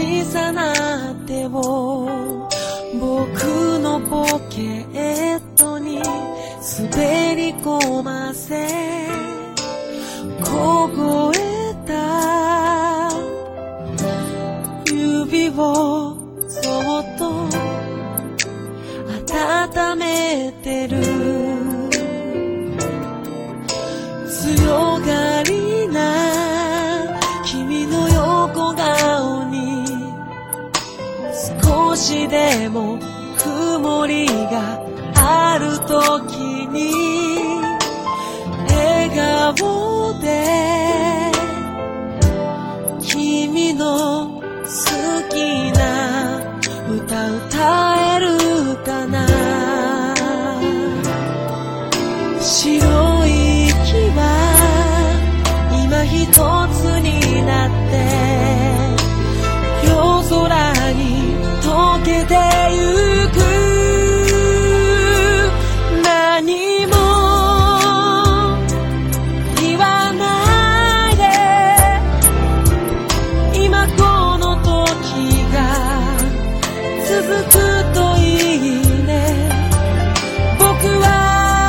小さな手を僕のポケットに滑り込ませ、凍えた指をそっと温めてる。強がりな君の横顔に少しでも曇りがあるときに笑顔で君の好きな歌歌えるかな。白い息は今一つになって夜空に溶けてゆく。何も言わないで今この時が続くといいね。僕は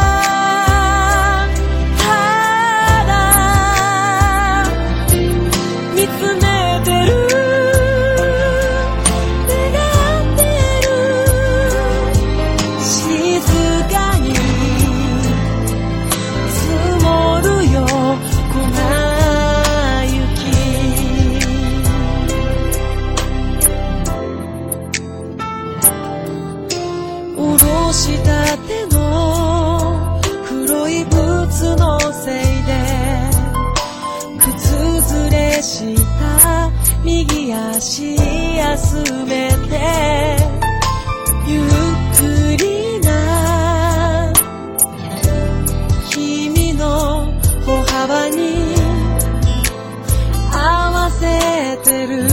したての黒いブーツのせいで靴ずれした右足休めてゆっくりな君の歩幅に合わせてる。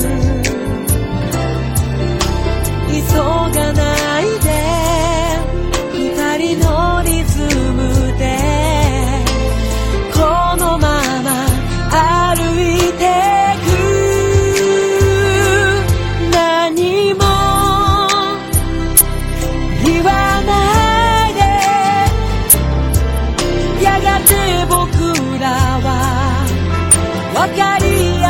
急がないで二人のリズムでこのまま歩いてく。何も言わないでやがて僕らは分かり合